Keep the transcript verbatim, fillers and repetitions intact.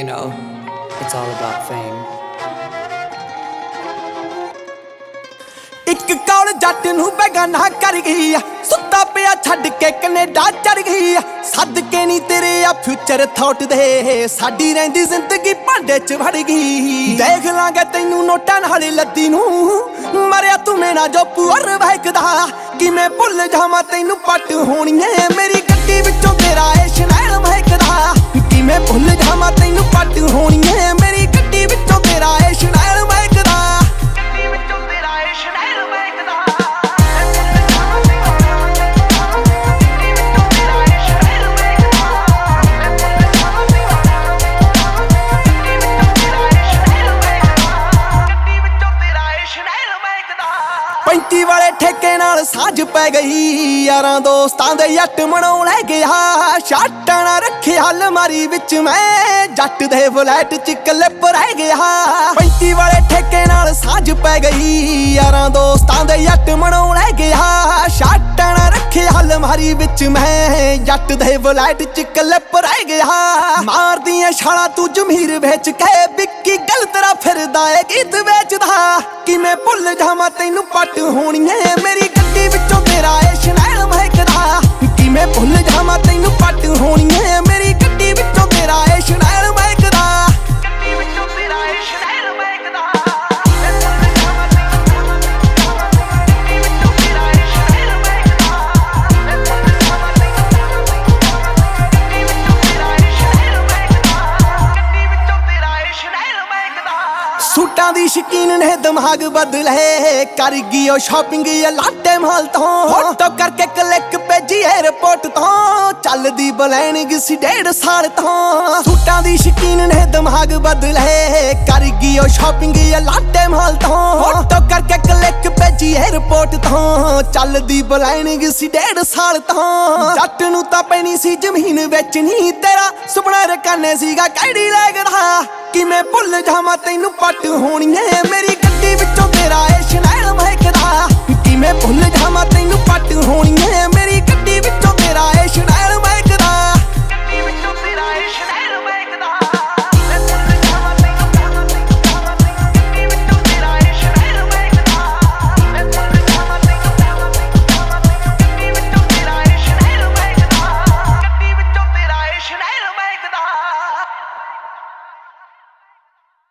you know, it's all about fame. ਇੱਕ ਕੌਲ ਜੱਟ ਨੂੰ ਬੇਗਾਨਾ ਕਰ ਗਈ, ਸੁੱਤਾ ਪਿਆ ਛੱਡ ਕੇ ਕੈਨੇਡਾ ਚੜ ਗਈ। ਸਦਕੇ ਨਹੀਂ ਤੇਰੇ ਆ ਫਿਊਚਰ ਥੌਟ ਦੇ, ਸਾਡੀ ਰਹਿੰਦੀ ਜ਼ਿੰਦਗੀ ਭਾਂਡੇ ਚ ਵੜ ਗਈ। ਦੇਖ ਲਾਂਗੇ ਤੈਨੂੰ ਨੋਟਾਂ ਨਾਲ ਲੱਦੀ ਨੂੰ, ਮਰਿਆ ਤੂੰ ਮੇਰਾ ਜੋ ਪੁਅਰ ਵਹਿਕਦਾ। ਕਿਵੇਂ ਭੁੱਲ ਜਾਵਾਂ ਤੈਨੂੰ ਪੱਟ ਹੋਣੀ ਏ, ਮੇਰੀ ਗੱਡੀ ਵਿੱਚੋਂ ਤੇਰਾ ਏ ਸ਼ਨੈਲ ਵਹਿਕਦਾ। ਕਿਵੇਂ ਭੁੱਲ ਜਾਵਾਂ ਤੈਨੂੰ ਪੱਟ ਹੋਣੀ ਏ, ਮੇਰੀ ਗੱਡੀ ਵਿੱਚੋਂ ਤੇਰਾ ਏ ਸ਼ਨੈਲ ਵਹਿਕਦਾ। ਪੈਂਤੀ ਵਾਲੇ ਠੇਕੇ ਨਾਲ ਸਾਂਝ ਪੈ ਗਈ, ਯਾਰਾਂ ਦੋਸਤਾਂ ਦੇ ਜੱਟ ਮਨਾਉਣ ਲੈ ਗਿਆ। ਸ਼ਾਟਾਂ ਨਾ ਰੱਖਿਆ ਅਲਮਾਰੀ ਵਿੱਚ ਮੈਂ, ਜੱਟ ਦੇ ਫਲੈਟ ਚ ਕਲਿੱਪ ਰਹਿ ਗਿਆ। ਪੈਂਤੀ ਵਾਲੇ ਠੇਕੇ ਨਾਲ ਸਾਂਝ ਪੈ ਗਈ, ਯਾਰਾਂ ਦੋਸਤਾਂ ਦੇ ਜੱਟ ਮਨਾਉਣ ਲੈ ਗਿਆ। ਸ਼ਾਟਾਂ ਨਾ ਰੱਖਿਆ ਅਲਮਾਰੀ ਵਿੱਚ ਮੈਂ, ਜੱਟ ਦੇ ਫਲੈਟ ਚ ਕਲਿੱਪ ਰਹਿ ਗਿਆ। ਮਾਰਦੀਆਂ ਛਾਲਾਂ ਤੂੰ ਜ਼ਮੀਰ ਵੇਚ ਕੇ, ਵਿੱਕੀ ਗੱਲ ਤੇਰਾ ਫਿਰਦਾ ਏ ਗੀਤ ਵੇਚਦਾ। ਕਿਵੇਂ ਭੁੱਲ ਜਾਵਾਂ ਤੈਨੂੰ ਪੱਟ ਹੋਣੀ ਏ, ਮੇਰੀ ਗੱਡੀ ਵਿੱਚੋਂ ਤੇਰਾ ਏ ਸ਼ਨੈਲ ਵਹਿਕਦਾ। ਕਿਵੇਂ ਭੁੱਲ ਜਾਵਾਂ ਤੈਨੂੰ ਪੱਟ ਹੋਣੀ ਏ, ਮੇਰੀ ਗੱਡੀ ਵਿੱਚੋਂ ਤੇਰਾ ਏ ਸ਼ਨੈਲ ਵਹਿਕਦਾ। ਗੱਡੀ ਵਿੱਚੋਂ ਤੇਰਾ ਏ ਸ਼ਨੈਲ ਵਹਿਕਦਾ। ਸੂਟਾਂ ਦੀ ਸ਼ਕੀਨ ਨੇ ਦਿਮਾਗ ਬਦਲੇ, ਕਰ ਗਈ ਉਹ ਸ਼ਾਪਿੰਗ ਲਾਟੇ ਮਾਲ ਤੋਂ। ਫੋਟੋ ਕਰਕੇ ਕਲਿੱਕ ਭੇਜੀ 에ਅਰਪੋਰਟ ਤੋਂ, ਚੱਲਦੀ ਬਲੈਨਿੰਗ ਸੀ ਡੇਢ ਸਾਲ ਤੋਂ। ਸੂਟਾਂ ਦੀ ਸ਼ਕੀਨ ਨੇ ਦਿਮਾਗ ਬਦਲੇ, ਕਰ ਗਈ ਉਹ ਸ਼ਾਪਿੰਗ ਲਾਟੇ ਮਾਲ ਤੋਂ। ਫੋਟੋ ਕਰਕੇ ਕਲਿੱਕ ਭੇਜੀ 에ਅਰਪੋਰਟ ਤੋਂ, ਚੱਲਦੀ ਬਲੈਨਿੰਗ ਸੀ ਡੇਢ ਸਾਲ ਤੋਂ। ਜੱਟ ਨੂੰ ਤਾਂ ਪੈਣੀ ਸੀ ਜ਼ਮੀਨ ਵੇਚਣੀ, ਤੇਰਾ ਸੁਪਨਾ ਰਕਾਨੇ ਸੀਗਾ ਕਿਹੜੀ ਲੱਗਦਾ। ਕਿਵੇਂ ਭੁੱਲ ਜਾਵਾਂ ਤੈਨੂੰ ਪੱਟ ਹੋਣੀ ਏ, ਮੇਰੀ ਗੱਡੀ ਵਿੱਚੋਂ ਤੇਰਾ ਏ